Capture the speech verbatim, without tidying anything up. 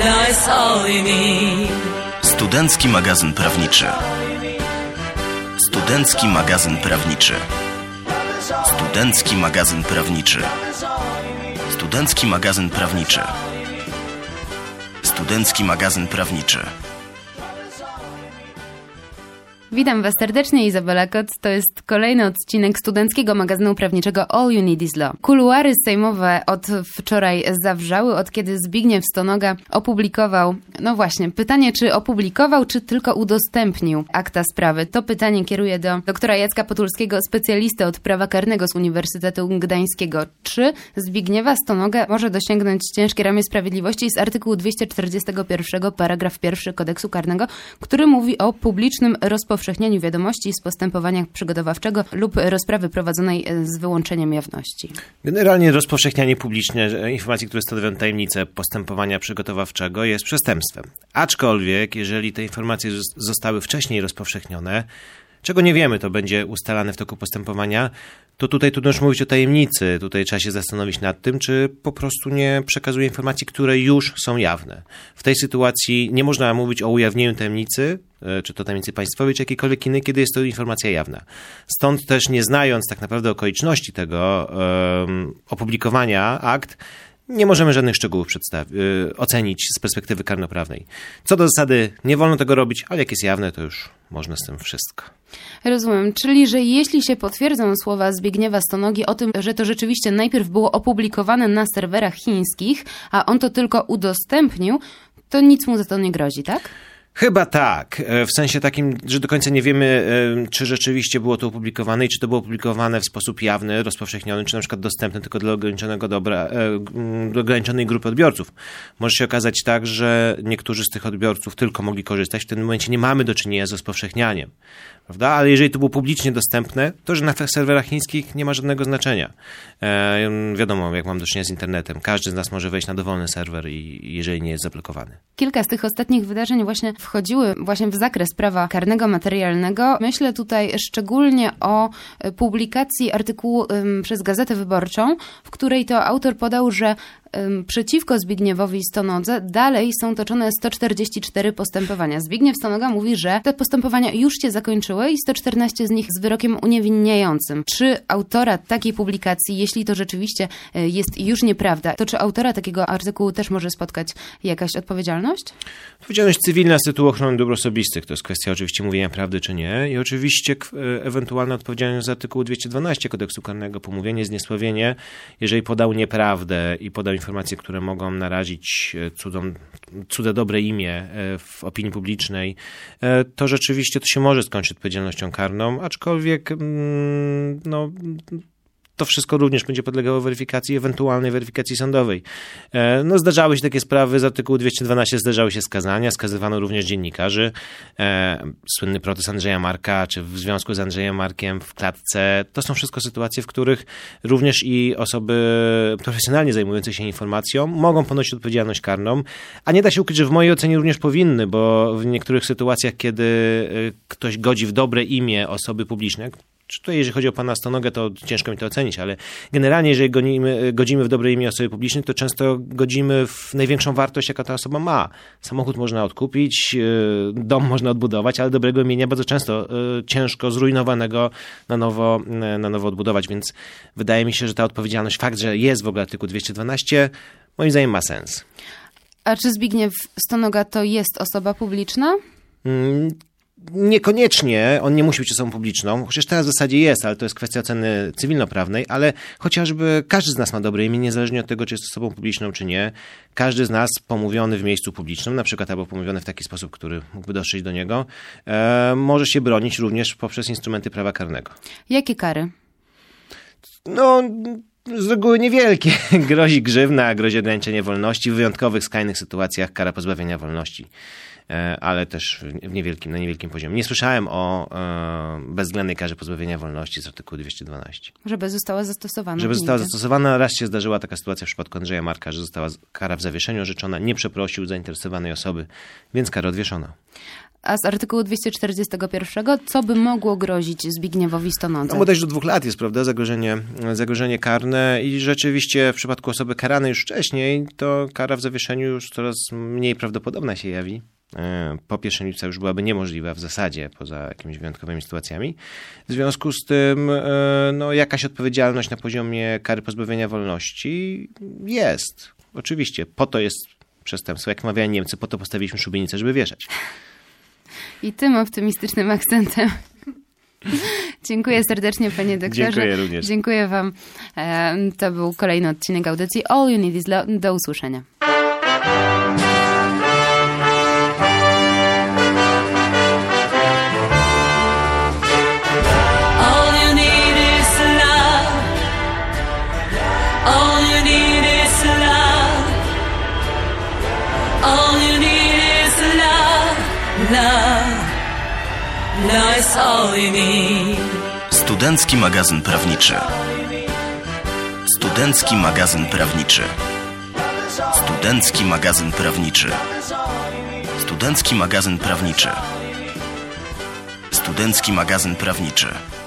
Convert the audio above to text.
Life's all you need. Studencki magazyn prawniczy. Studencki magazyn prawniczy. Studencki magazyn prawniczy. Studencki magazyn prawniczy. Studencki magazyn prawniczy. Witam Was serdecznie, Izabela Koc. To jest kolejny odcinek studenckiego magazynu prawniczego All You Need Is Law. Kuluary sejmowe od wczoraj zawrzały, od kiedy Zbigniew Stonoga opublikował, no właśnie, pytanie, czy opublikował, czy tylko udostępnił akta sprawy. To pytanie kieruję do doktora Jacka Potulskiego, specjalisty od prawa karnego z Uniwersytetu Gdańskiego. Czy Zbigniewa Stonoga może dosięgnąć ciężkie ramię sprawiedliwości z artykułu dwieście czterdziestego pierwszego, paragraf pierwszy Kodeksu Karnego, który mówi o publicznym rozpowszechnianiu wiadomości z postępowania przygotowawczego lub rozprawy prowadzonej z wyłączeniem jawności. Generalnie rozpowszechnianie publiczne informacji, które stanowią tajemnicę postępowania przygotowawczego, jest przestępstwem. Aczkolwiek, jeżeli te informacje zostały wcześniej rozpowszechnione, czego nie wiemy, to będzie ustalane w toku postępowania, to tutaj trudno już mówić o tajemnicy. Tutaj trzeba się zastanowić nad tym, czy po prostu nie przekazuje informacji, które już są jawne. W tej sytuacji nie można mówić o ujawnieniu tajemnicy, czy to tajemnicy państwowej, czy jakiejkolwiek innej, kiedy jest to informacja jawna. Stąd też, nie znając tak naprawdę okoliczności tego um, opublikowania akt, nie możemy żadnych szczegółów przedstawić, yy, ocenić z perspektywy karnoprawnej. Co do zasady, nie wolno tego robić, ale jak jest jawne, to już można z tym wszystko. Rozumiem, czyli że jeśli się potwierdzą słowa Zbigniewa Stonogi o tym, że to rzeczywiście najpierw było opublikowane na serwerach chińskich, a on to tylko udostępnił, to nic mu za to nie grozi, tak? Chyba tak, w sensie takim, że do końca nie wiemy, czy rzeczywiście było to opublikowane i czy to było opublikowane w sposób jawny, rozpowszechniony, czy na przykład dostępne tylko dla ograniczonego dobra, do ograniczonej grupy odbiorców. Może się okazać tak, że niektórzy z tych odbiorców tylko mogli korzystać. W tym momencie nie mamy do czynienia z rozpowszechnianiem, prawda? Ale jeżeli to było publicznie dostępne, to że na serwerach chińskich nie ma żadnego znaczenia. E, wiadomo, jak mam do czynienia z internetem, każdy z nas może wejść na dowolny serwer i jeżeli nie jest zablokowany. Kilka z tych ostatnich wydarzeń właśnie wchodziły właśnie w zakres prawa karnego materialnego. Myślę tutaj szczególnie o publikacji artykułu um, przez Gazetę Wyborczą, w której to autor podał, że um, przeciwko Zbigniewowi Stonodze dalej są toczone sto czterdzieści cztery postępowania. Zbigniew Stonoga mówi, że te postępowania już się zakończyły i sto czternaście z nich z wyrokiem uniewinniającym. Czy autora takiej publikacji, jeśli to rzeczywiście jest już nieprawda, to czy autora takiego artykułu też może spotkać jakaś odpowiedzialność? Odpowiedzialność cywilna z tytułu ochrony dóbr osobistych. To jest kwestia oczywiście mówienia prawdy czy nie. I oczywiście ewentualna odpowiedzialność z artykułu dwieście dwanaście Kodeksu Karnego, pomówienie, zniesławienie, jeżeli podał nieprawdę i podał informacje, które mogą narazić cudzą, cudze dobre imię w opinii publicznej, to rzeczywiście to się może skończyć odpowiedzialnością karną, aczkolwiek no to wszystko również będzie podlegało weryfikacji, ewentualnej weryfikacji sądowej. No, zdarzały się takie sprawy, z artykułu dwieście dwanaście zdarzały się skazania, skazywano również dziennikarzy. E, słynny protest Andrzeja Marka, czy w związku z Andrzejem Markiem w klatce. To są wszystko sytuacje, w których również i osoby profesjonalnie zajmujące się informacją mogą ponosić odpowiedzialność karną, a nie da się ukryć, że w mojej ocenie również powinny, bo w niektórych sytuacjach, kiedy ktoś godzi w dobre imię osoby publicznej, czy to jeżeli chodzi o pana Stonogę, to ciężko mi to ocenić, ale generalnie jeżeli godzimy, godzimy w dobre imię osoby publicznej, to często godzimy w największą wartość, jaka ta osoba ma. Samochód można odkupić, dom można odbudować, ale dobrego imienia bardzo często ciężko zrujnowanego na nowo, na nowo odbudować, więc wydaje mi się, że ta odpowiedzialność, fakt, że jest w ogóle artykuł dwieście dwanaście, moim zdaniem ma sens. A czy Zbigniew Stonoga to jest osoba publiczna? Hmm. Niekoniecznie, on nie musi być osobą publiczną, chociaż teraz w zasadzie jest, ale to jest kwestia oceny cywilnoprawnej, ale chociażby każdy z nas ma dobre imię, niezależnie od tego, czy jest osobą publiczną, czy nie. Każdy z nas pomówiony w miejscu publicznym, na przykład albo pomówiony w taki sposób, który mógłby dotrzeć do niego, e, może się bronić również poprzez instrumenty prawa karnego. Jakie kary? No... Z reguły niewielkie. Grozi grzywna, grozi ograniczenie wolności, w wyjątkowych, skrajnych sytuacjach kara pozbawienia wolności, ale też w niewielkim, na niewielkim poziomie. Nie słyszałem o e, bezwzględnej karze pozbawienia wolności z artykułu dwieście dwanaście. Żeby została zastosowana. Żeby została zastosowana. Raz się zdarzyła taka sytuacja w przypadku Andrzeja Marka, że została kara w zawieszeniu orzeczona, nie przeprosił zainteresowanej osoby, więc karę odwieszono. A z artykułu dwieście czterdziestego pierwszego, co by mogło grozić Zbigniewowi Stonodze? No bodajże do dwóch lat jest, prawda, zagrożenie, zagrożenie karne i rzeczywiście w przypadku osoby karanej już wcześniej, to kara w zawieszeniu już coraz mniej prawdopodobna się jawi. Po pierwsze lipca już byłaby niemożliwa w zasadzie, poza jakimiś wyjątkowymi sytuacjami. W związku z tym no, jakaś odpowiedzialność na poziomie kary pozbawienia wolności jest. Oczywiście, po to jest przestępstwo. Jak mawiają Niemcy, po to postawiliśmy szubienicę, żeby wieszać. I tym optymistycznym akcentem dziękuję serdecznie, panie doktorze. Dziękuję również. Dziękuję wam. To był kolejny odcinek audycji All You Need Is Law. Do usłyszenia. Love is all you need. Studencki magazyn prawniczy. Studencki magazyn prawniczy. Studencki magazyn prawniczy. Studencki magazyn prawniczy. Studencki magazyn prawniczy.